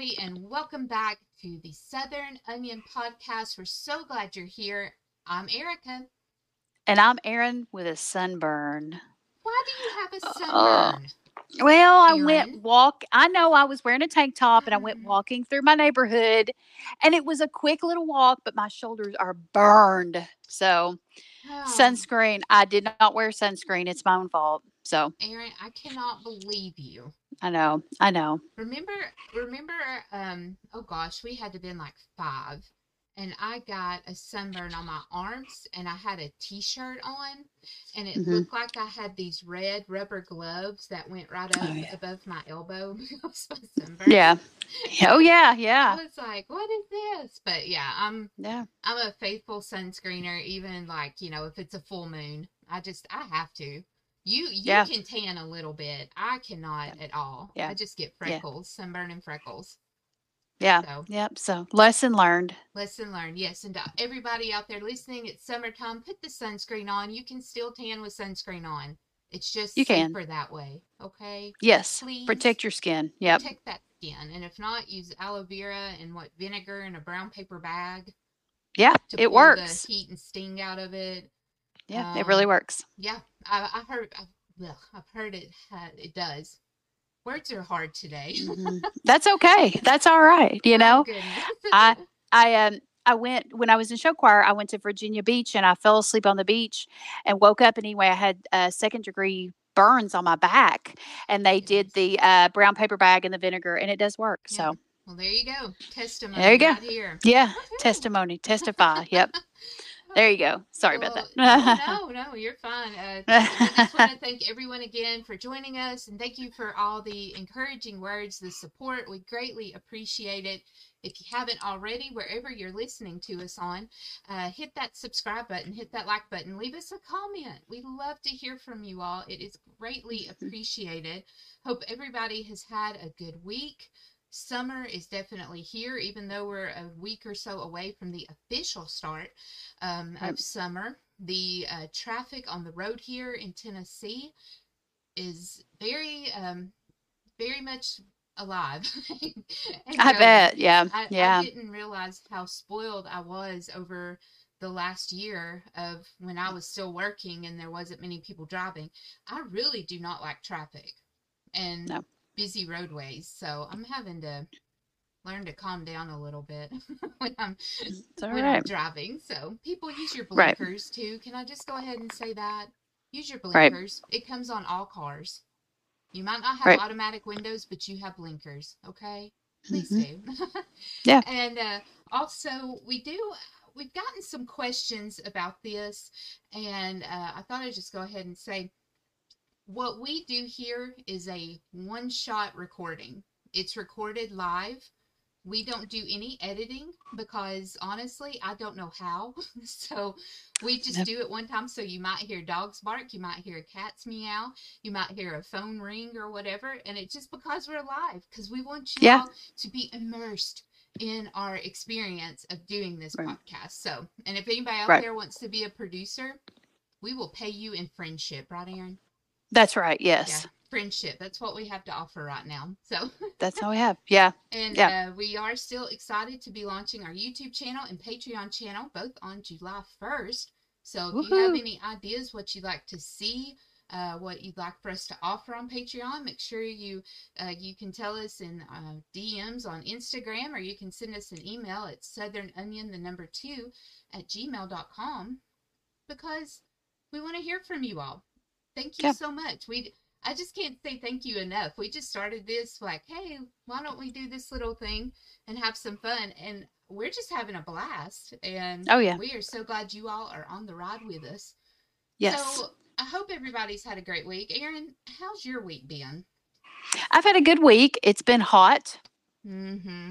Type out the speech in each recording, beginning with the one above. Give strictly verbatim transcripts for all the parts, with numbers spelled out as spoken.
everybody, and welcome back to the Southern Onion Podcast. We're so glad you're here. I'm Erica. And I'm Erin with a sunburn. Why do you have a Uh, sunburn, well, I went Erin? walk. I know I was wearing a tank top and I went walking through my neighborhood, and it was a quick little walk, but my shoulders are burned. So, Oh, sunscreen. I did not wear sunscreen. It's my own fault. So, Erin, I cannot believe you. I know. I know. Remember, remember, um, oh gosh, we had to been like five, and I got a sunburn on my arms, and I had a t-shirt on, and it hmm looked like I had these red rubber gloves that went right Oh up yeah. above my elbow because my sunburn. Yeah. Oh yeah. I Yeah. was like, what is this? But yeah, I'm Yeah. I'm a faithful sunscreener, even like, you know, if it's a full moon. I just I have to. You you Yeah. can tan a little bit. I cannot at all. Yeah. I just get Yeah. freckles, sunburn and freckles. Yeah. So Yep. So, lesson learned. lesson learned. Yes, and to everybody out there listening, it's summertime. Put the sunscreen on. You can still tan with sunscreen on. It's You just can. safer that way. Okay? Yes. Please Protect your skin. Yep. protect that skin. And if not, use aloe vera and what vinegar in a brown paper bag Yeah. to It pull the works. heat and sting out of it. Yeah. It really Um, works. yeah, I, I heard. I, ugh, I've heard it. It does. Words are hard today. Mhm. That's okay. That's all right. You Oh know, goodness. I I um I went when I was in show choir. I went to Virginia Beach and I fell asleep on the beach and woke up anyway. I had uh, second degree burns on my back, and they did Goodness. the uh, brown paper bag and the vinegar, and it does work. Yeah. So Well, there you go. there Testimony you go. right here. Yeah, Woohoo! testimony, testify. Yep, there you go. Sorry about Well, oh that. no, no, you're fine. Uh, we just want to thank everyone again for joining us, and thank you for all the encouraging words, the support. We greatly appreciate it. If you haven't already, wherever you're listening to us on, uh, hit that subscribe button, hit that like button, leave us a comment. We love to hear from you all. It is greatly appreciated. Hope everybody has had a good week. Summer is definitely here, even though we're a week or so away from the official start um, Right. of summer. The uh, traffic on the road here in Tennessee is very, um, very much alive and I going. bet. Yeah, I, I yeah, didn't realize how spoiled I was over the last year of when I was still working and there wasn't many people driving. I really do not like traffic and no, busy roadways, so I'm having to learn to calm down a little bit when I'm it's all when I'm right. driving. So people use your Right, blinkers too. Can I just go ahead and say that? Use your right, blinkers. It comes on all cars. You might not have right. automatic windows, but you have blinkers, okay? Please hmm do. Yeah. And uh, also, we do. We've gotten some questions about this, and uh, I thought I'd just go ahead and say what we do here is a one shot recording. It's recorded live. We don't do any editing because honestly, I don't know how. So we just Yep. do it one time. So you might hear dogs bark, you might hear cats meow, you might hear a phone ring or whatever. And it's just because we're live, because we want you Yeah. all to be immersed in our experience of doing this Right. podcast. So, and if anybody out Right. there wants to be a producer, we will pay you in friendship, right, Aaron? That's right. Yeah, Yes. friendship. That's what we have to offer right now. So, That's all we have. Yeah. and Yeah. uh, we are still excited to be launching our YouTube channel and Patreon channel both on July first. So, if you have Woohoo. any ideas what you'd like to see, uh, what you'd like for us to offer on Patreon, make sure you uh, you can tell us in uh, D Ms on Instagram, or you can send us an email at southernonion the number two at gmail dot com, because we want to hear from you all. Thank you Yeah. so much. We I just can't say thank you enough. We just started this like, hey, why don't we do this little thing and have some fun? And we're just having a blast. And Oh yeah. we are so glad you all are on the ride with us. Yes. So I hope everybody's had a great week. Aaron, how's your week been? I've had a good week. It's been hot, Mm-hmm.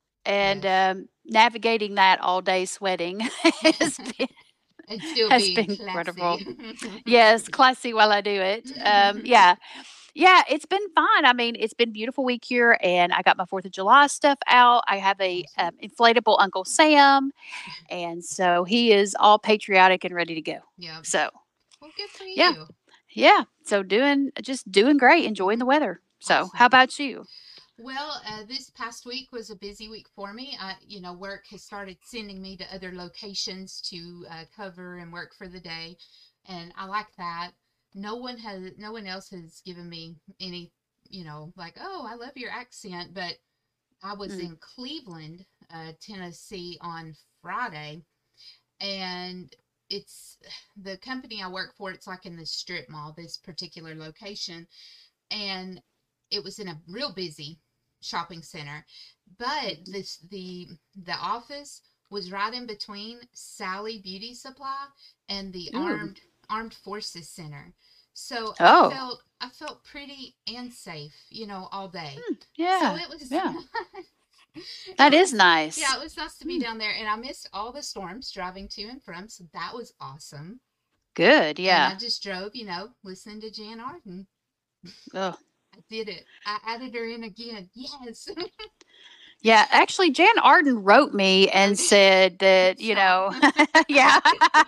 and Yes. um, navigating that all day sweating has been And still has being been incredible. classy. Yes, classy while I do it. Um, yeah, yeah, it's been fine. I mean, it's been a beautiful week here, and I got my Fourth of July stuff out. I have a Awesome. um, inflatable Uncle Sam, and so he is all patriotic and ready to go. Yeah. So Well, good for yeah, you. yeah. So doing just doing great, enjoying the weather. So how Awesome. about you? Well, uh, this past week was a busy week for me. I, you know, work has started sending me to other locations to uh, cover and work for the day, and I like that. No one has, no one else has given me any, you know, like, oh, I love your accent. But I was Mm. in Cleveland, uh, Tennessee on Friday, and it's the company I work for. It's like in the strip mall, this particular location, and it was in a real busy shopping center. But this the the office was right in between Sally Beauty Supply and the Ooh. Armed Armed Forces Center. So I Oh. felt I felt pretty and safe, you know, all day. Hmm. So Yeah. it was Yeah. That it is was nice. yeah, it was nice to be Hmm. down there, and I missed all the storms driving to and from, so that was awesome. Good. And I Yeah. just drove, you know, listening to Jan Arden. Oh. I did it. I added her in again. Yes. Yeah, actually, Jan Arden wrote me Oh, and did said that, you stop. know, yeah.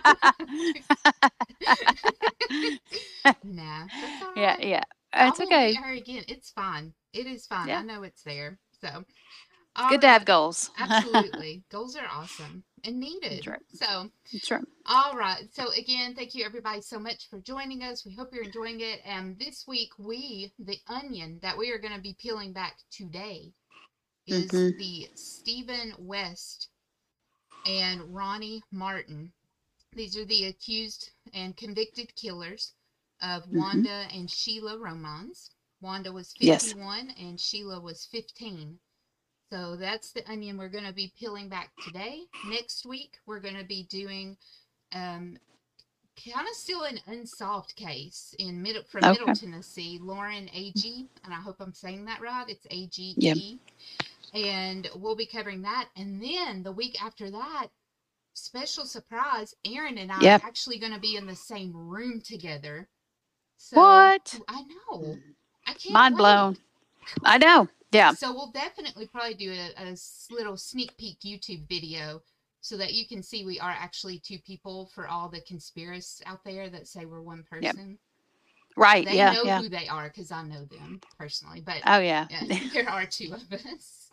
Nah, that's all Yeah, right. yeah. I It's will get okay. her again. It's fine. It is fine. I Yeah. know it's there. So, It's all good to have right. goals. Absolutely. Goals are awesome and That's needed. right. So, That's right. all right. So, again, thank you everybody so much for joining us. We hope you're enjoying it. And this week, we, the onion that we are going to be peeling back today is Hmm. the Stephen West and Ronnie Martin. These are the accused and convicted killers of Hmm. Wanda and Sheila Romans. Wanda was Yes. fifty-one and Sheila was fifteen. So that's the onion we're going to be peeling back today. Next week, we're going to be doing um, kind of still an unsolved case in middle from Middle Okay. Tennessee, Lauren Agee, and I hope I'm saying that right. It's A G Yeah. E, and we'll be covering that. And then the week after that, special surprise, Aaron and I are Yeah. actually going to be in the same room together. So What? I know. I can't Mind blown. wait. I know. Yeah. So we'll definitely probably do a, a little sneak peek YouTube video so that you can see we are actually two people for all the conspiracists out there that say we're one Yeah. person. Right. They Yeah. know Yeah. who they are because I know them personally, but Oh, yeah. yeah, there are two of us.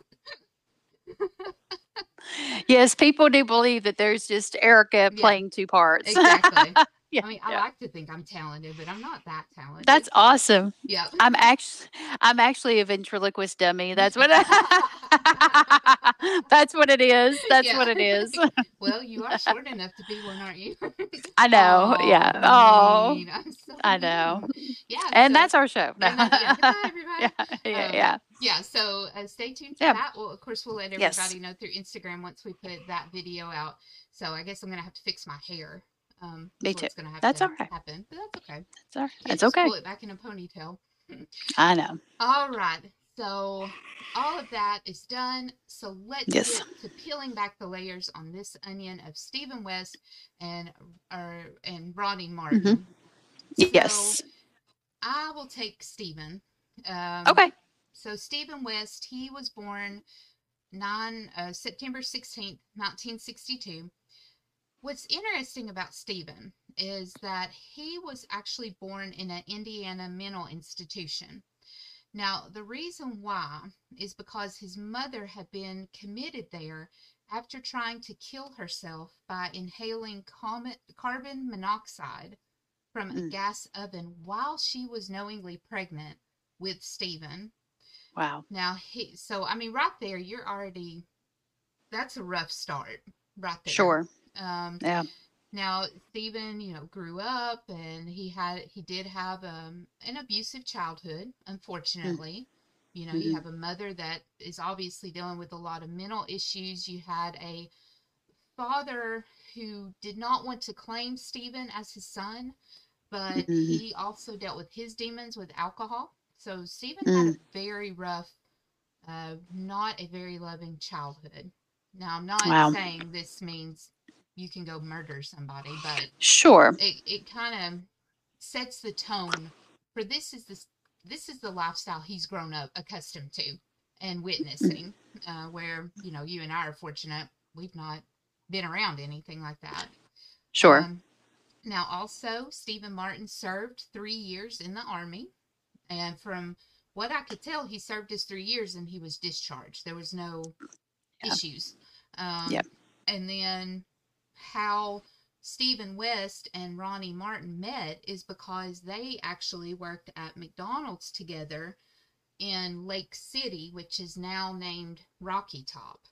Yes, people do believe that there's just Erica Yeah, playing two parts. exactly. Yeah. I mean, I Yeah. like to think I'm talented, but I'm not that That's talented. awesome. Yeah. I'm actually I'm actually a ventriloquist dummy. That's what That's what it is. That's Yeah. what it is. Well, you are short enough to be one, aren't you? I know. Oh, Yeah. Oh, mean. I'm so I know. mean. Yeah, And so that's our show. No. and that, yeah, goodbye Yeah. everybody. Yeah. Um Yeah. yeah, so uh, stay tuned for Yeah. that. Well, of course we'll let Yes. everybody know through Instagram once we put that video out. So I guess I'm gonna have to fix my hair. Um, Me is too. what's gonna have That's to all right. happen. But that's okay. That's all right. Can't That's just okay. pull it back in a ponytail. I know. All right. So all of that is done. So let's Yes. get to peeling back the layers on this onion of Stephen West and or, and Ronnie Hmm. Martin. So Yes. I will take Stephen. Um, Okay. so Stephen West, he was born nine uh, September sixteenth, nineteen sixty-two. What's interesting about Stephen is that he was actually born in an Indiana mental institution. Now, the reason why is because his mother had been committed there after trying to kill herself by inhaling carbon monoxide from a Mm. gas oven while she was knowingly pregnant with Stephen. Wow. Now, he, so I mean, right there, you're already, that's a rough start right there. Sure. Um, Yeah. Now, Stephen, you know, grew up and he had, he did have um, an abusive childhood, unfortunately. You know, you Mm-hmm. have a mother that is obviously dealing with a lot of mental issues. You had a father who did not want to claim Stephen as his son, but Mm-hmm. he also dealt with his demons with alcohol. So Stephen had a Mm. very rough, uh, not a very loving childhood. Now, I'm not Wow. saying this means you can go murder somebody, but Sure. it, it kind of sets the tone for this is this this is the lifestyle he's grown up accustomed to and witnessing, uh, where you know you and I are fortunate we've not been around anything like that. Sure. Um, now, also, Stephen Martin served three years in the Army, and from what I could tell, he served his three years and he was discharged. There was no Yeah. issues. Um, Yep. And then how Stephen West and Ronnie Martin met is because they actually worked at McDonald's together in Lake City, which is now named Rocky Top.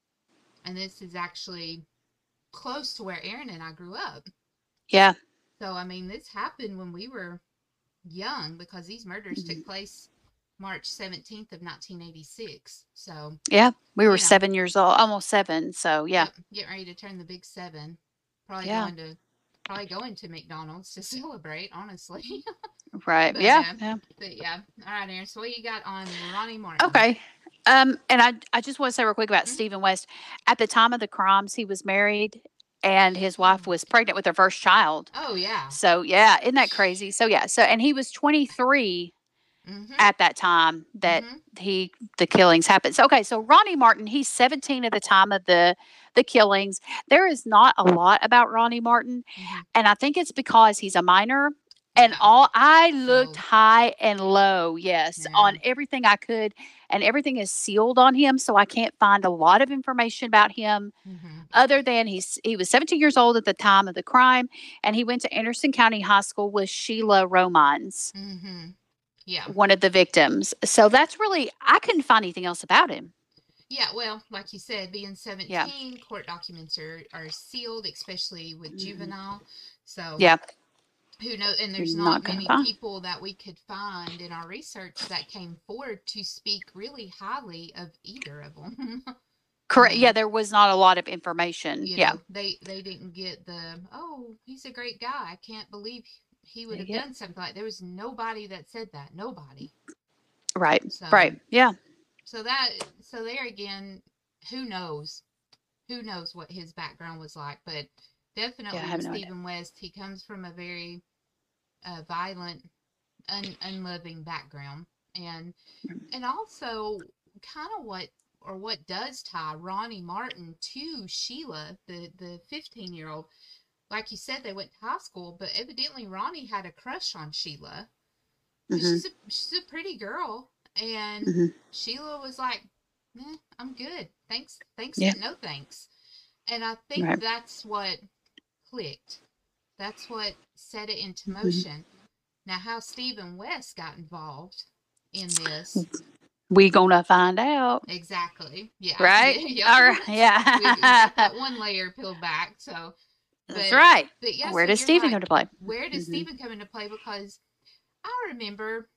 And this is actually close to where Aaron and I grew up. Yeah. So, I mean, this happened when we were young because these murders mm-hmm. took place March seventeenth of nineteen eighty-six. So, yeah, we were know, seven years old, almost seven. So, yeah. Yep, getting ready to turn the big seven. Probably yeah. going to probably going to McDonald's to celebrate, honestly. Right. But, yeah. uh, yeah. But yeah. All right, Aaron. So what you got on Ronnie Martin? Okay. Um, and I I just want to say real quick about mm-hmm. Stephen West. At the time of the crimes, he was married and his wife was pregnant with their first child. Oh yeah. So yeah, isn't that crazy? So yeah, so and he was twenty-three mm-hmm. at that time that mm-hmm. he the killings happened. So okay, so Ronnie Martin, he's seventeen at the time of the the killings. There is not a lot about Ronnie Martin, mm-hmm. and I think it's because he's a minor. And all I looked so, high and low, yes, yeah. on everything I could, and everything is sealed on him, so I can't find a lot of information about him, mm-hmm. other than he's he was seventeen years old at the time of the crime, and he went to Anderson County High School with Sheila Romines, mm-hmm. yeah, one of the victims. So that's really I couldn't find anything else about him. Yeah, well, like you said, being seventeen, yeah. court documents are, are sealed, especially with juvenile. So yeah. Who knows? And there's not, not many find. people that we could find in our research that came forward to speak really highly of either of them. Correct. Um, yeah, there was not a lot of information. You yeah, know, they they didn't get the oh, he's a great guy. I can't believe he would have yeah. done something like. There was nobody that said that. Nobody. Right. So, right. Yeah. So that so there again, who knows? Who knows what his background was like? But definitely, yeah, no Stephen idea. West, he comes from a very uh, violent, un- unloving background, and and also kind of what or what does tie Ronnie Martin to Sheila, the the fifteen year old. Like you said, they went to high school, but evidently Ronnie had a crush on Sheila. Mm-hmm. She's a she's a pretty girl, and mm-hmm. Sheila was like, eh, "I'm good, thanks, thanks, yeah. but no thanks." And I think right. that's what clicked. That's what set it into motion. Mm-hmm. Now, how Stephen West got involved in this, we gonna find out. Exactly. Yeah. Right. Yeah. All right. Yeah. we, we got that one layer peeled back. So. But, that's right. But yeah, where so does Stephen right. come to play? Where does mm-hmm. Stephen come into play? Because I remember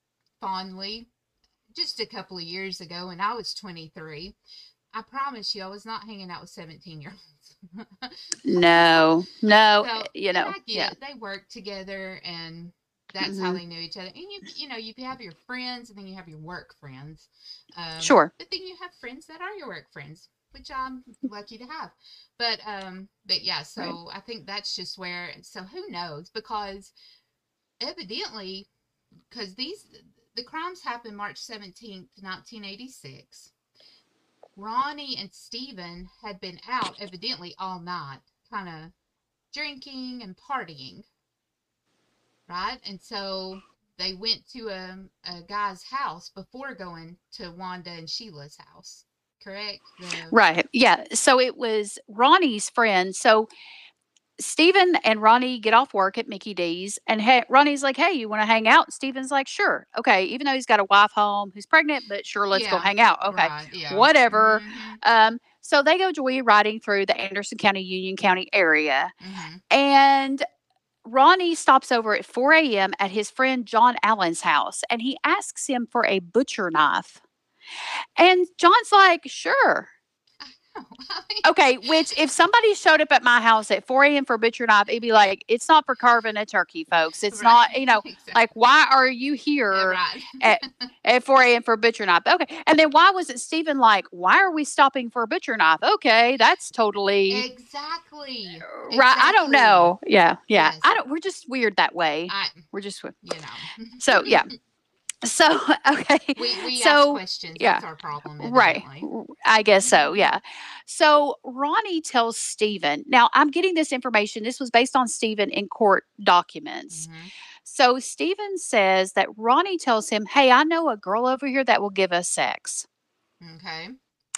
fondly, just a couple of years ago, when I was twenty-three. I promise you, I was not hanging out with seventeen-year-olds. no, no, so, you know, I get yeah. it. They worked together, and that's mm-hmm. how they knew each other. And you, you know, you have your friends, and then you have your work friends. Um, sure. But then you have friends that are your work friends, which I'm lucky to have. But, um, but yeah. So right. I think that's just where. So who knows? Because evidently, because these the crimes happened March seventeenth, nineteen eighty-six. Ronnie and Stephen had been out evidently all night, kind of drinking and partying, right? And so they went to a, a guy's house before going to Wanda and Sheila's house, correct? The... Right, yeah. So it was Ronnie's friend. So Stephen and Ronnie get off work at Mickey D's, and hey, Ronnie's like, "Hey, you want to hang out?" Stephen's like, "Sure, okay." Even though he's got a wife home who's pregnant, but sure, let's yeah, go hang out. Okay, right, yeah. whatever. Mm-hmm. Um, so they go joyriding through the Anderson County, Union County area, mm-hmm. and Ronnie stops over at four a.m. at his friend John Allen's house, and he asks him for a butcher knife, and John's like, "Sure." Okay, which if somebody showed up at my house at four a.m. for a butcher knife, it'd be like, it's not for carving a turkey, folks. It's right. not, you know, exactly. like, why are you here yeah, right. at, at four a.m. for a butcher knife? Okay, and then why was it Stephen like, why are we stopping for a butcher knife? Okay, that's totally... Exactly. Right, exactly. I don't know. Yeah, yeah. Yes. I don't. We're just weird that way. I, we're just... You know. So, yeah. So, okay. We, we so, ask questions. Yeah. That's our problem. Right. I guess so. Mm-hmm. Yeah. So Ronnie tells Stephen, now I'm getting this information. This was based on Stephen in court documents. Mm-hmm. So Stephen says that Ronnie tells him, "Hey, I know a girl over here that will give us sex." Okay.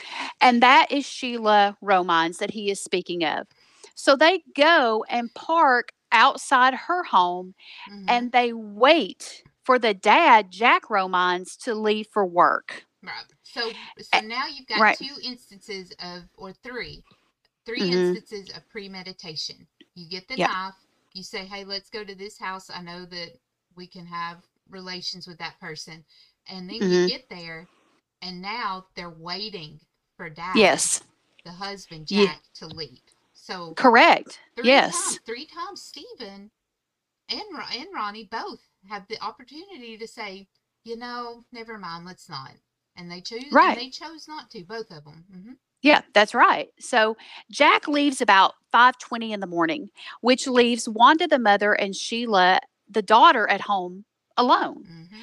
And that is Sheila Romines that he is speaking of. So they go and park outside her home, Mm-hmm. and they wait for the dad, Jack Romines, to leave for work. Right. So so now you've got right. two instances of, or three, three mm-hmm. instances of premeditation. You get the yep. knife. You say, "Hey, let's go to this house. I know that we can have relations with that person." And then mm-hmm. you get there, and now they're waiting for dad, yes, the husband Jack, yeah. to leave. So correct. Three yes. times, three times, Stephen and and Ronnie both have the opportunity to say, you know, never mind, let's not. And they choose, right. and they chose not to, both of them. Mm-hmm. Yeah, that's right. So Jack leaves about five twenty in the morning, which leaves Wanda, the mother, and Sheila, the daughter, at home alone. Mm-hmm.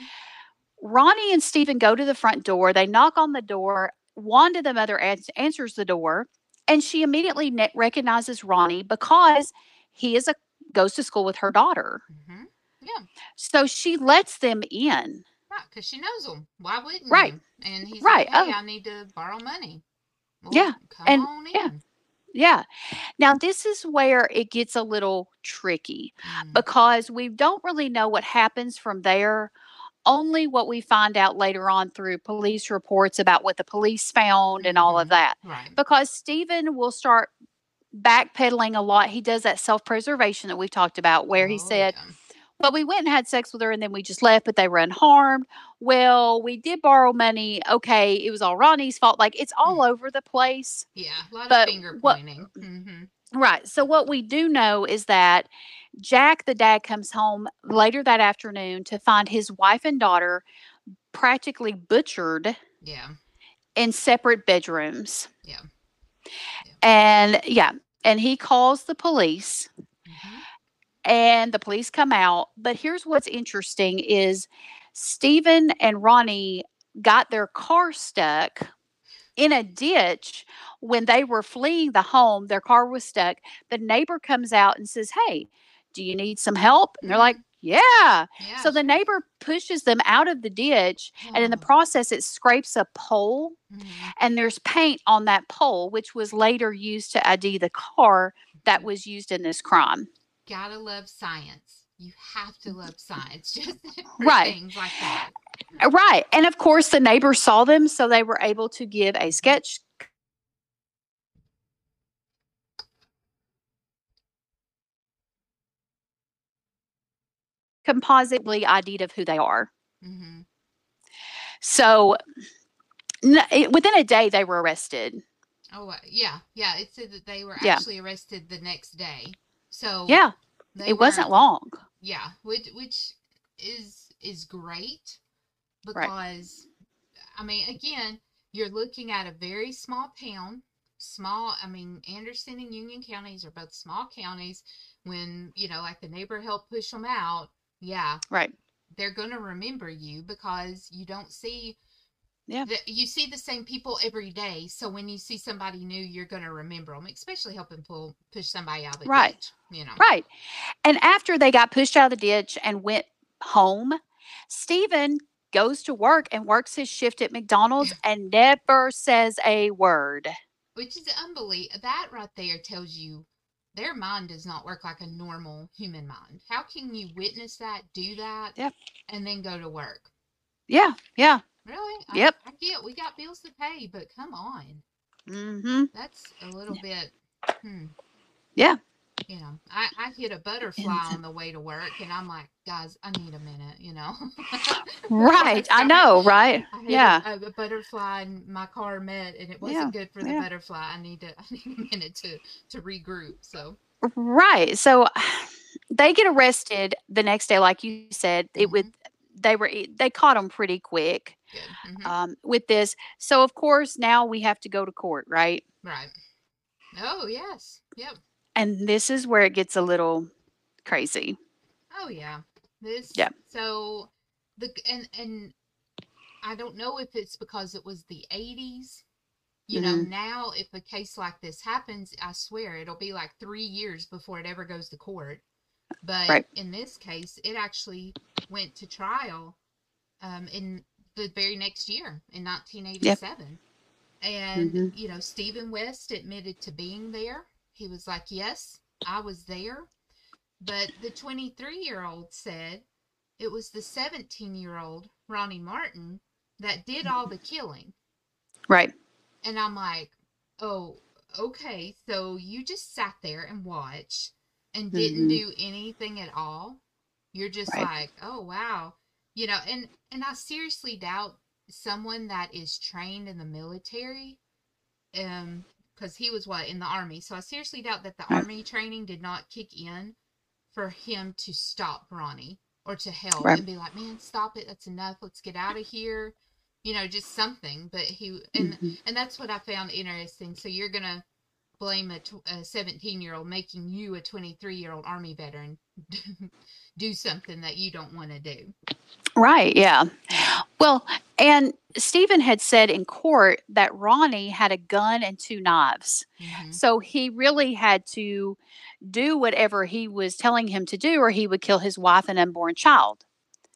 Ronnie and Stephen go to the front door. They knock on the door. Wanda, the mother, ans- answers the door, and she immediately ne- recognizes Ronnie because he is a goes to school with her daughter. Mm-hmm. Yeah. So she lets them in. Right, because she knows them. Why wouldn't right. you? And he's right. like, "Hey, oh. I need to borrow money." Well, yeah. Come and, on in. Yeah. Yeah. Now, this is where it gets a little tricky mm. because we don't really know what happens from there. Only what we find out later on through police reports about what the police found mm-hmm. and all of that. Right. Because Stephen will start backpedaling a lot. He does that self-preservation that we've talked about where oh, he said, yeah. well, we went and had sex with her and then we just left, but they were unharmed. Well, we did borrow money. Okay, it was all Ronnie's fault. Like, it's all mm. over the place. Yeah, a lot but of finger pointing. What, mm-hmm. Right. So what we do know is that Jack, the dad, comes home later that afternoon to find his wife and daughter practically butchered yeah. in separate bedrooms. Yeah. yeah. And yeah, and he calls the police. Mm-hmm. And the police come out. But here's what's interesting is Stephen and Ronnie got their car stuck in a ditch when they were fleeing the home. Their car was stuck. The neighbor comes out and says, "Hey, do you need some help?" And they're like, yeah. yeah so the neighbor pushes them out of the ditch. Oh. And in the process, it scrapes a pole. Mm-hmm. And there's paint on that pole, which was later used to I D the car that was used in this crime. Gotta love science. You have to love science just for right. things like that. Right. And of course, the neighbors saw them, so they were able to give a sketch compositely I D'd of who they are. Mm-hmm. So it, within a day, they were arrested. Oh, uh, yeah. Yeah. It said that they were yeah. actually arrested the next day. So yeah, it wasn't long. Yeah. Which, which is, is great because, right. I mean, again, you're looking at a very small town. Small, I mean, Anderson and Union counties are both small counties. When, you know, like the neighbor helped push them out, yeah. Right. They're going to remember you because you don't see, yeah. the, you see the same people every day. So when you see somebody new, you're going to remember them, especially helping pull, push somebody out of the right. ditch, you know. Right. And after they got pushed out of the ditch and went home, Stephen goes to work and works his shift at McDonald's and never says a word. Which is unbelievable. That right there tells you their mind does not work like a normal human mind. How can you witness that, do that, yep. and then go to work? Yeah, yeah. Really? Yep. I, I get we got bills to pay, but come on. Mm-hmm. That's a little yeah. bit, hmm. Yeah. You know, I, I hit a butterfly on the way to work, and I'm like, guys, I need a minute, you know. Right. I know, right? I hit yeah. A, a butterfly and my car met, and it wasn't yeah. good for the yeah. butterfly. I need to, I need a minute to, to regroup. So. Right. So they get arrested the next day, like you said. It mm-hmm. would. They were. They caught them pretty quick. Good. Mm-hmm. Um, with this, so of course now we have to go to court, right? Right. Oh yes. Yep. And this is where it gets a little crazy. Oh yeah. This yeah. So the and and I don't know if it's because it was the eighties. You mm-hmm. know, now if a case like this happens, I swear it'll be like three years before it ever goes to court. But Right. in this case, it actually went to trial um, in the very next year in Yep. nineteen eighty-seven. And, Mm-hmm. you know, Stephen West admitted to being there. He was like, yes, I was there. But the twenty-three year old said it was the seventeen year old Ronnie Martin that did all the killing. Right. And I'm like, oh, okay. So you just sat there and watched and didn't Mm-hmm. do anything at all. You're just Right. like, oh, wow. You know, and, and I seriously doubt someone that is trained in the military, um, because he was what, in the army. So I seriously doubt that the Right. army training did not kick in for him to stop Ronnie or to help Right. and be like, man, stop it. That's enough. Let's get out of here. You know, just something. But he, and, Mm-hmm. and that's what I found interesting. So you're going to blame a seventeen year old making you a twenty-three year old army veteran do something that you don't want to do. Right. Yeah. Well, and Stephen had said in court that Ronnie had a gun and two knives. Mm-hmm. So he really had to do whatever he was telling him to do, or he would kill his wife and unborn child.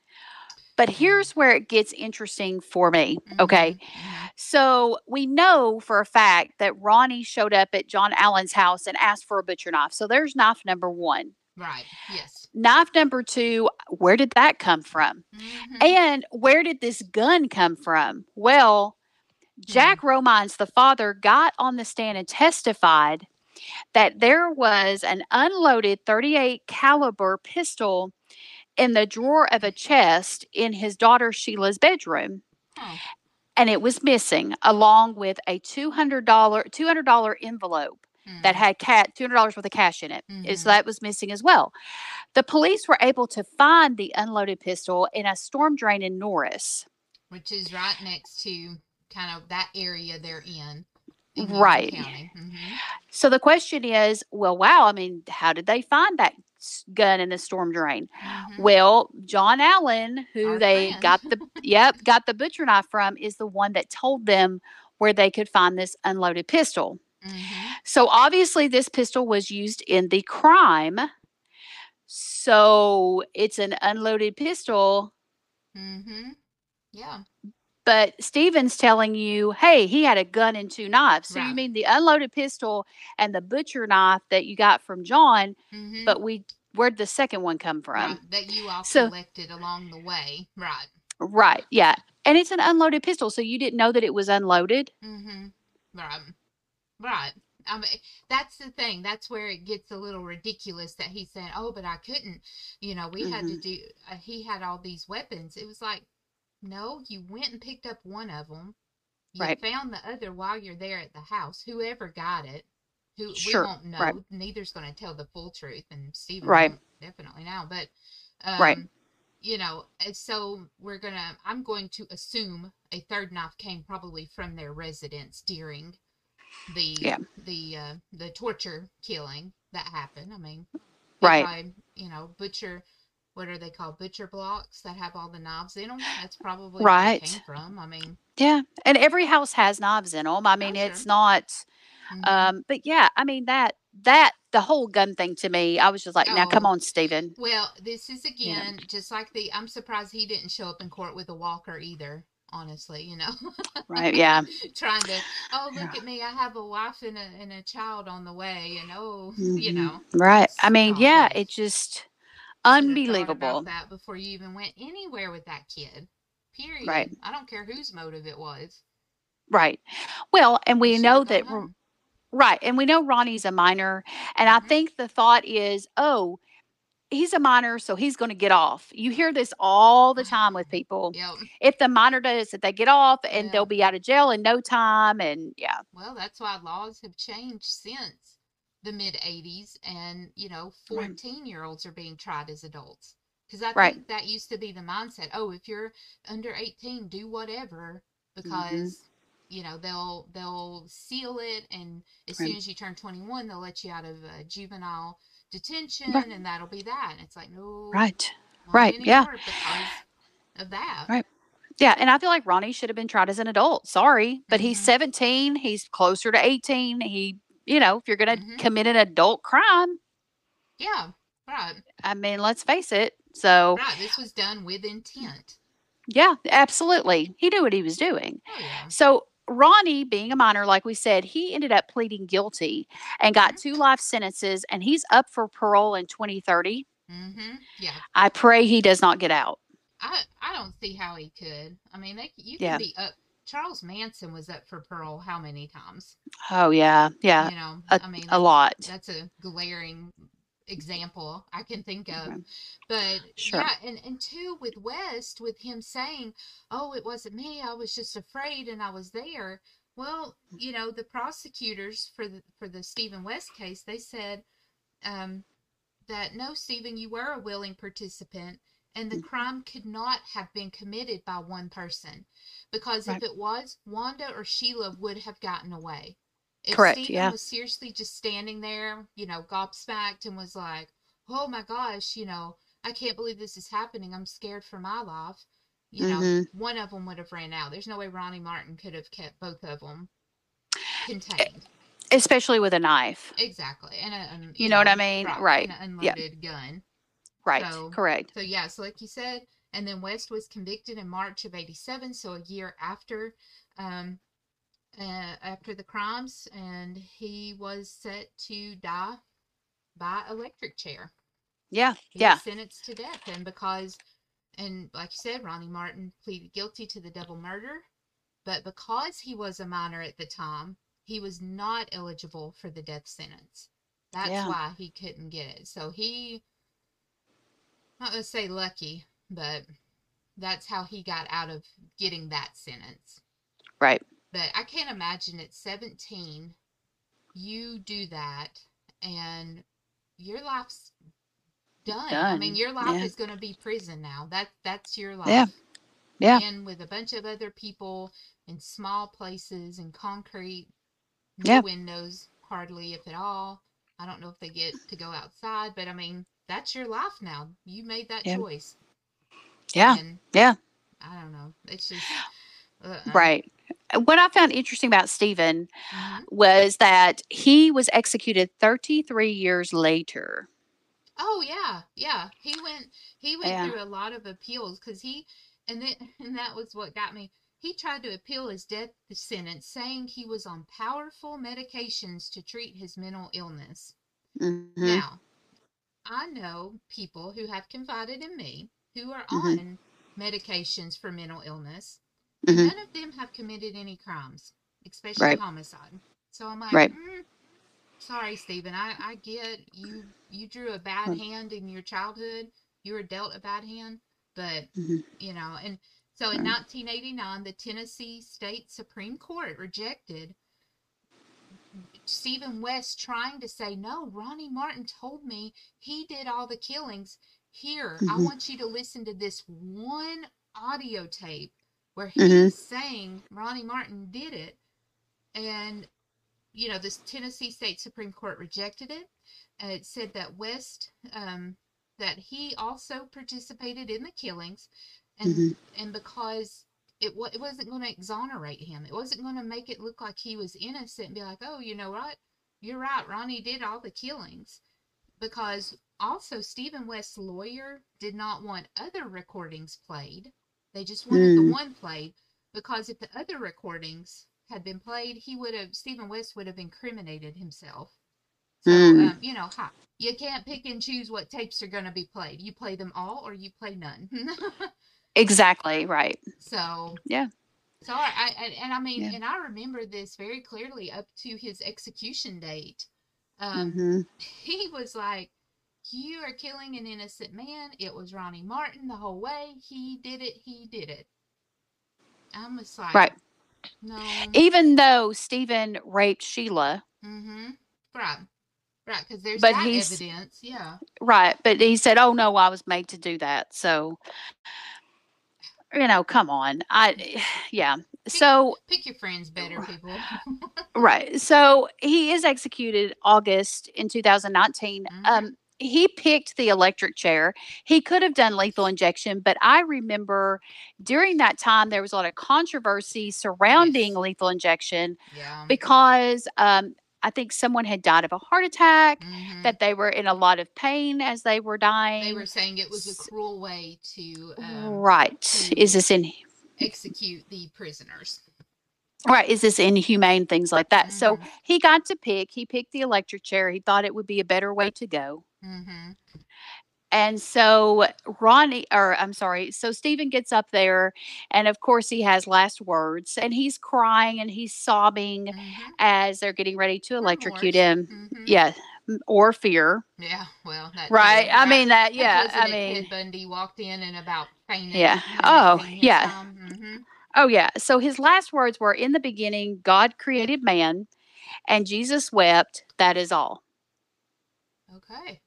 But here's where it gets interesting for me. Mm-hmm. Okay. Mm-hmm. So we know for a fact that Ronnie showed up at John Allen's house and asked for a butcher knife. So there's knife number one. Right. Yes. Knife number two, where did that come from? Mm-hmm. And where did this gun come from? Well, Jack Mm-hmm. Romines, the father, got on the stand and testified that there was an unloaded thirty-eight caliber pistol in the drawer of a chest in his daughter Sheila's bedroom. Oh. And it was missing, along with a two hundred dollars two hundred dollars envelope mm. that had cat two hundred dollars worth of cash in it. Mm-hmm. So that was missing as well. The police were able to find the unloaded pistol in a storm drain in Norris, which is right next to kind of that area they're in. in right. Mm-hmm. So the question is, well, wow, I mean, how did they find that gun in the storm drain? Mm-hmm. Well, John Allen, who Our they friend. got the yep, got the butcher knife from, is the one that told them where they could find this unloaded pistol. Mm-hmm. So obviously this pistol was used in the crime. So it's an unloaded pistol. Mm-hmm. Yeah. But Stephen's telling you, hey, he had a gun and two knives. So right. you mean the unloaded pistol and the butcher knife that you got from John, mm-hmm. but we where'd the second one come from? Right. That you all so, collected along the way. Right. Right. Yeah. And it's an unloaded pistol. So you didn't know that it was unloaded? Mm-hmm. Right. Right. I mean, that's the thing. That's where it gets a little ridiculous that he's saying, oh, but I couldn't. You know, we mm-hmm. had to do, uh, he had all these weapons. It was like, no, you went and picked up one of them. You right. found the other while you're there at the house. Whoever got it, who sure. we won't know. Right. Neither's going to tell the full truth, and Stephen right. won't definitely now. But, um, right. you know, so we're gonna. I'm going to assume a third knife came probably from their residence during the yeah. the uh, the torture killing that happened. I mean, right. I, you know, butcher. What are they called? Butcher blocks that have all the knives in them. That's probably right. where it came from. I mean, yeah, and every house has knives in them. I mean, oh, it's sure. not. Mm-hmm. Um, but yeah, I mean that that the whole gun thing to me, I was just like, oh. now come on, Stephen. Well, this is again yeah. just like the. I'm surprised he didn't show up in court with a walker either. Honestly, you know. Right. Yeah. Trying to. Oh, look yeah. at me! I have a wife and a and a child on the way, and oh, mm-hmm. you know. Right. I mean, yeah, it just. Unbelievable. About that before you even went anywhere with that kid. Period. Right. I don't care whose motive it was. Right. Well, and we know that. Right. And we know Ronnie's a minor. And mm-hmm. I think the thought is, oh, he's a minor, so he's going to get off. You hear this all the time with people. Yep. If the minor does it, they get off and yeah. they'll be out of jail in no time. And yeah. Well, that's why laws have changed since the mid eighties, and you know, fourteen year olds are being tried as adults, because I right. think that used to be the mindset. Oh, if you're under eighteen, do whatever, because mm-hmm. you know they'll they'll seal it, and as right. soon as you turn twenty-one, they'll let you out of uh, juvenile detention, right. and that'll be that. And it's like, no, right, right, yeah, because of that, right. Yeah, and I feel like Ronnie should have been tried as an adult. Sorry, but mm-hmm. he's seventeen. He's closer to eighteen. He You know, if you're going to mm-hmm. commit an adult crime. Yeah, Right. I mean, let's face it. So, right. This was done with intent. Yeah, absolutely. He knew what he was doing. Oh, yeah. So, Ronnie, being a minor, like we said, he ended up pleading guilty and got Mhm. two life sentences, and he's up for parole in twenty thirty. Mm-hmm. Yeah. I pray he does not get out. I I don't see how he could. I mean, they you Yeah. can be up. Charles Manson was up for parole how many times? Oh yeah, yeah. You know, A, I mean, a lot. That's a glaring example I can think of. Mhm. But Sure. yeah, and and two with West, with him saying, "Oh, it wasn't me. I was just afraid, and I was there." Well, you know, the prosecutors for the for the Stephen West case, they said um, that no, Stephen, you were a willing participant, and the Mm. crime could not have been committed by one person, because Right. if it was, Wanda or Sheila would have gotten away. If Correct. Stephen Yeah. was seriously just standing there, you know, gobsmacked and was like, "Oh my gosh, you know, I can't believe this is happening. I'm scared for my life." You know, Mhm. one of them would have ran out. There's no way Ronnie Martin could have kept both of them contained. Especially with a knife. Exactly. And a, and, You you know what know, I mean? right, Right. and an Yeah. unloaded gun. Right. So, Correct. So yeah, so like you said, and then West was convicted in March of eighty-seven, so a year after, um, uh, after the crimes, and he was set to die by electric chair. Yeah. He Yeah. was sentenced to death, and because, and like you said, Ronnie Martin pleaded guilty to the double murder, but because he was a minor at the time, he was not eligible for the death sentence. That's Yeah. why he couldn't get it. So he, I'm not going to say lucky, but that's how he got out of getting that sentence. Right. But I can't imagine at seventeen, you do that and your life's done. Done. I mean, your life Yeah. is going to be prison now. That That's your life. Yeah. Yeah. And with a bunch of other people in small places in concrete, no Yeah. windows, hardly if at all. I don't know if they get to go outside, but I mean, that's your life now. You made that Yeah. choice. Yeah. And Yeah. I don't know. It's just uh-uh. Right. What I found interesting about Stephen Mm-hmm. was that he was executed thirty-three years later. Oh yeah, yeah. He went he went Yeah. through a lot of appeals because he and then and that was what got me. He tried to appeal his death sentence, saying he was on powerful medications to treat his mental illness. Mm-hmm. Now, I know people who have confided in me who are Mm-hmm. on medications for mental illness. Mm-hmm. None of them have committed any crimes, especially Right. homicide. So I'm like, Right. mm, sorry, Stephen. I, I get you. You drew a bad Right. hand in your childhood. You were dealt a bad hand, but Mm-hmm. you know. And so in Right. nineteen eighty-nine, the Tennessee State Supreme Court rejected Stephen West trying to say, no, Ronnie Martin told me he did all the killings. Here, I Mm-hmm. want you to listen to this one audio tape where he's Mm-hmm. saying Ronnie Martin did it. And, you know, this Tennessee State Supreme Court rejected it. And it said that West, um, that he also participated in the killings. And, Mm-hmm. and because it, it wasn't going to exonerate him. It wasn't going to make it look like he was innocent and be like, oh, you know what? You're right. Ronnie did all the killings. Because also Stephen West's lawyer did not want other recordings played. They just wanted Mm. the one played. Because if the other recordings had been played, he would have, Stephen West would have incriminated himself. So, Mm. um, you know, hi, you can't pick and choose what tapes are going to be played. You play them all or you play none. Exactly. Right. So, Yeah. so I, I and I mean, Yeah. and I remember this very clearly up to his execution date. Um, Mm-hmm. he was like, "You are killing an innocent man. It was Ronnie Martin the whole way. He did it. He did it." I'm just like, Right. no. Even though Stephen raped Sheila. Mm-hmm. Right. Right. Because there's But that he's- evidence. Yeah. Right. But he said, oh, no, I was made to do that. So, you know, come on. I, yeah. So, Pick your friends better, people. right. So he is executed August in two thousand nineteen. Mhm. Um, he picked the electric chair. He could have done lethal injection, but I remember during that time there was a lot of controversy surrounding Yes. lethal injection Yeah. because um, I think someone had died of a heart attack, Mm-hmm. that they were in a lot of pain as they were dying. They were saying it was a cruel way to um, right. To is this in execute the prisoners? Right. Is this inhumane? Things like that. Mm-hmm. So he got to pick. He picked the electric chair. He thought it would be a better way to go. Mm-hmm. And so Ronnie, or I'm sorry, so Stephen gets up there, and of course he has last words, and he's crying and he's sobbing mm-hmm. as they're getting ready to electrocute Remorse. him. Mm-hmm. Yeah, or fear. Yeah, well, that right. Too, I right? mean that. Yeah, Wasn't I it mean, Ted Bundy walked in and about fainted. Yeah. Oh, yeah. Mm-hmm. Oh, yeah. So his last words were, "In the beginning, God created man, and Jesus wept. That is all." Okay.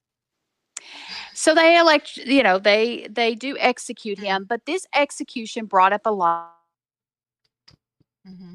So they elect, you know, they they do execute him, but this execution brought up a lot. Mm-hmm.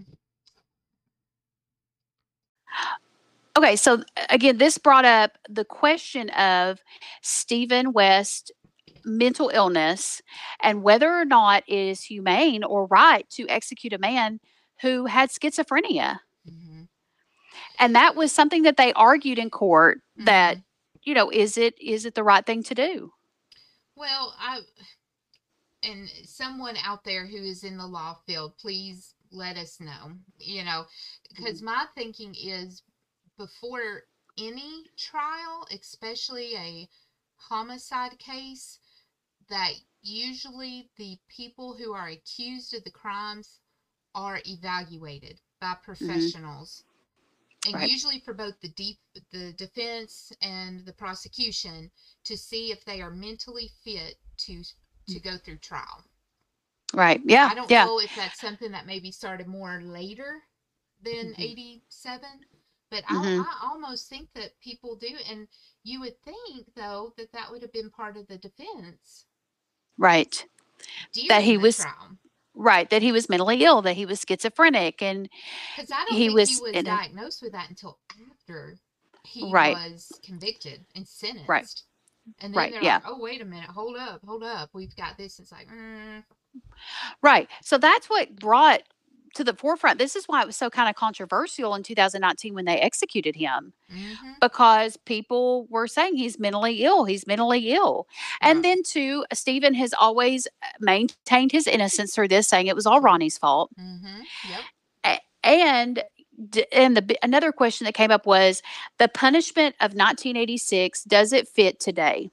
Okay, so again, this brought up the question of Stephen West's mental illness and whether or not it is humane or right to execute a man who had schizophrenia. Mm-hmm. And that was something that they argued in court, that, mm-hmm. you know, is it is it the right thing to do? Well, I and someone out there who is in the law field, please let us know, you know, because my thinking is, before any trial, especially a homicide case, that usually the people who are accused of the crimes are evaluated by professionals. Mm-hmm. And right. usually for both the deep, the defense and the prosecution, to see if they are mentally fit to to go through trial. Right. Yeah. I don't yeah. know if that's something that maybe started more later than mm-hmm. eighty-seven. But mm-hmm. I, I almost think that people do. And you would think, though, that that would have been part of the defense. Right. That he was, trial. right, that he was mentally ill, that he was schizophrenic. And because I don't he think was, he was diagnosed a, with that until after he right. was convicted and sentenced. Right. And then right. they're yeah. like, oh, wait a minute, hold up, hold up. We've got this. It's like, mm. Right. So that's what brought to the forefront. This is why it was so kind of controversial in two thousand nineteen when they executed him, mm-hmm. because people were saying he's mentally ill. He's mentally ill. Right. And then too, Stephen has always maintained his innocence through this, saying it was all Ronnie's fault. Mm-hmm. Yep. A- and and the another question that came up was the punishment of nineteen eighty-six. Does it fit today?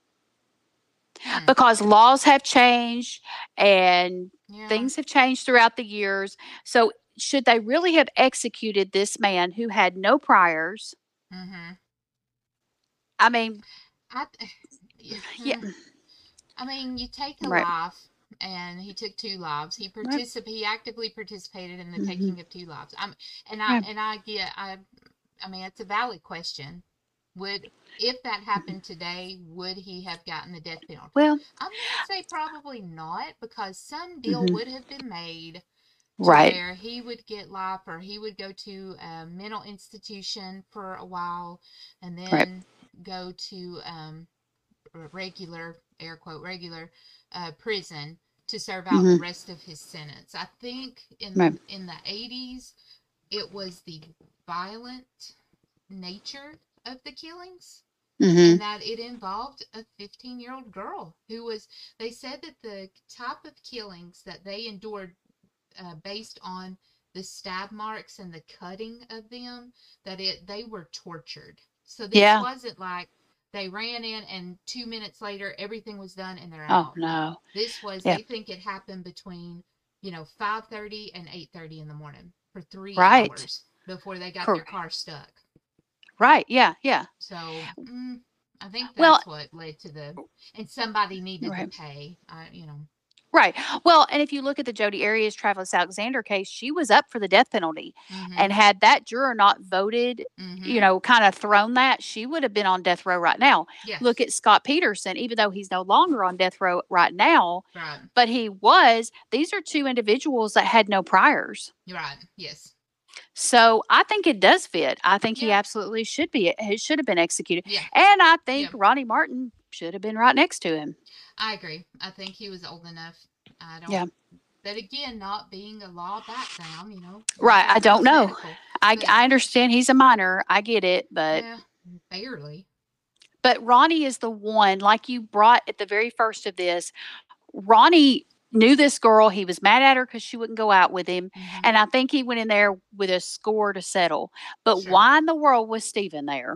Hmm. Because laws have changed and yeah. things have changed throughout the years. So should they really have executed this man who had no priors? Mm-hmm. I mean, I, yeah. I mean, you take a right. life, and he took two lives. He particip- right. He actively participated in the mm-hmm. taking of two lives. I'm, and I, yeah. and I get, I, I mean, it's a valid question. Would, if that happened today, would he have gotten the death penalty? Well, I'm going to say probably not, because some deal mm-hmm. would have been made to right. where he would get life, or he would go to a mental institution for a while, and then right. go to um, regular, air quote, regular uh, prison to serve out mm-hmm. the rest of his sentence. I think in right. in the eighties, it was the violent nature of the killings, mm-hmm. and that it involved a fifteen-year-old girl who was, they said that the type of killings that they endured uh, based on the stab marks and the cutting of them, that it they were tortured. So this yeah. wasn't like they ran in and two minutes later everything was done and they're out. Oh, no. This was, yeah. they think it happened between, you know, five thirty and eight thirty in the morning for three right. hours before they got Correct. their car stuck. Right. Yeah. Yeah. So mm, I think that's well, what led to the, and somebody needed right. to pay, I, you know. Right. Well, and if you look at the Jodi Arias, Travis Alexander case, she was up for the death penalty. Mm-hmm. And had that juror not voted, mm-hmm. you know, kind of thrown that, she would have been on death row right now. Yes. Look at Scott Peterson, even though he's no longer on death row right now, right. but he was. These are two individuals that had no priors. Right. Yes. So I think it does fit. I think yeah. he absolutely should be. He should have been executed. Yeah. And I think yeah. Ronnie Martin should have been right next to him. I agree. I think he was old enough. I don't. Yeah. But again, not being a law background, you know. Right. I don't know. Medical. I, But, I understand he's a minor. I get it, but yeah, barely. But Ronnie is the one, like you brought at the very first of this. Ronnie knew this girl. He was mad at her because she wouldn't go out with him. Mm-hmm. And I think he went in there with a score to settle. But Sure. why in the world was Stephen there?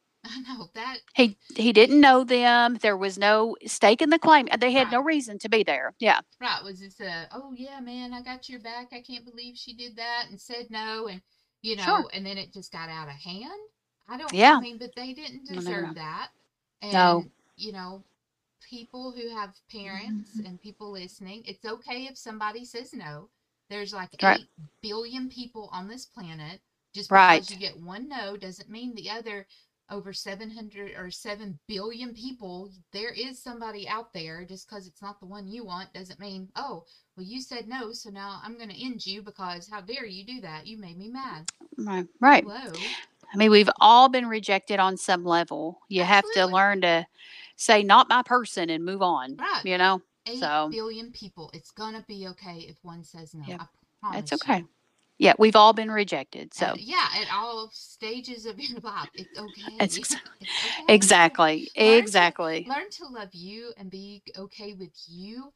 I know that. He he didn't know them. There was no stake in the claim. They had Right. no reason to be there. Yeah. Right. Was this a, oh, yeah, man, I got your back. I can't believe she did that and said no. And, you know, Sure. and then it just got out of hand. I don't, Yeah. I mean, but they didn't No, no, deserve no. that. And, No. you know, people who have parents and people listening, it's okay if somebody says no. There's like Right. eight billion people on this planet. Just because Right. you get one no doesn't mean the other over seven hundred or seven billion people, there is somebody out there. Just because it's not the one you want doesn't mean, oh, well, you said no, so now I'm going to end you because how dare you do that? You made me mad. Right. Right. Hello. I mean, we've all been rejected on some level. You Absolutely. have to learn to say, not my person, and move on. Right. You know? Eight so, billion people. It's going to be okay if one says no. Yep. I promise It's okay. you. Yeah, we've all been rejected. So, Uh, yeah, at all stages of your life, it's okay. it's It's exactly, okay. exactly, Learn to- exactly. Learn to love you and be okay with you.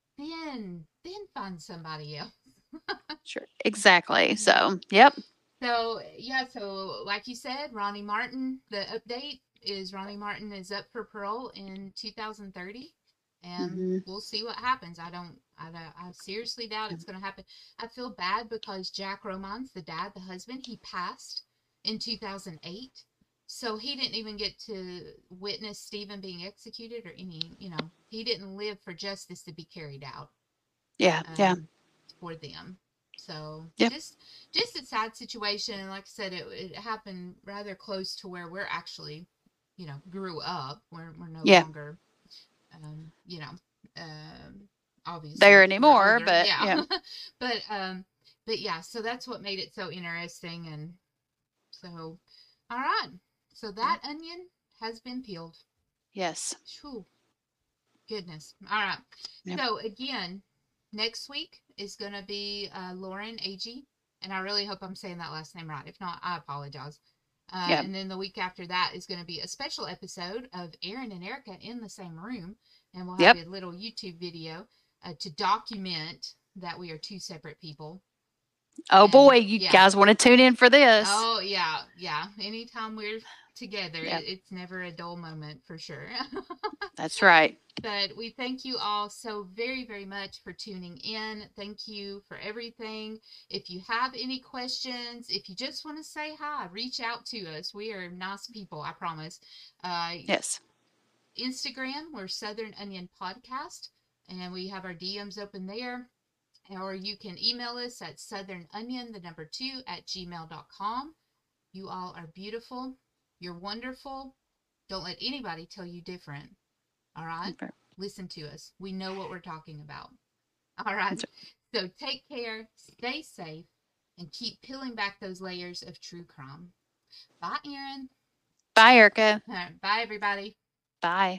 Then, then find somebody else. Sure. Exactly. So, yep. So, yeah, so like you said, Ronnie Martin, the update is Ronnie Martin is up for parole in two thousand thirty. And Mm-hmm. we'll see what happens. I don't, I don't, I seriously doubt it's going to happen. I feel bad because Jack Romans, the dad, the husband, he passed in two thousand eight. So he didn't even get to witness Stephen being executed or any, you know, he didn't live for justice to be carried out. Yeah. Um, yeah. For them. So Yep. just, just a sad situation. And like I said, it, it happened rather close to where we're actually, you know, grew up. We're, we're no Yeah. longer, um, you know, um, obviously There we're anymore, older, but yeah, yeah. but um, but yeah, so that's what made it so interesting, and so, all right, so that onion has been peeled. Yes. Whew. Goodness. All right. Yep. So again, next week is gonna be uh, Lauren Agee, and I really hope I'm saying that last name right. If not, I apologize. Uh, Yep. And then the week after that is going to be a special episode of Aaron and Erica in the same room. And we'll have Yep. a little YouTube video uh, to document that we are two separate people. Oh And, boy, you yeah. guys want to tune in for this? Oh, yeah, yeah. Anytime we're together, Yep. it, it's never a dull moment for sure. That's right. But we thank you all so very, very much for tuning in. Thank you for everything. If you have any questions, if you just want to say hi, reach out to us. We are nice people, I promise. Uh, Yes. Instagram, we're Southern Onion Podcast, and we have our D Ms open there. Or you can email us at southernonion, the number two, at gmail dot com. You all are beautiful. You're wonderful. Don't let anybody tell you different. All right? Okay. Listen to us. We know what we're talking about. All right? So take care, stay safe, and keep peeling back those layers of true crime. Bye, Aaron. Bye, Erica. All right, bye, everybody. Bye.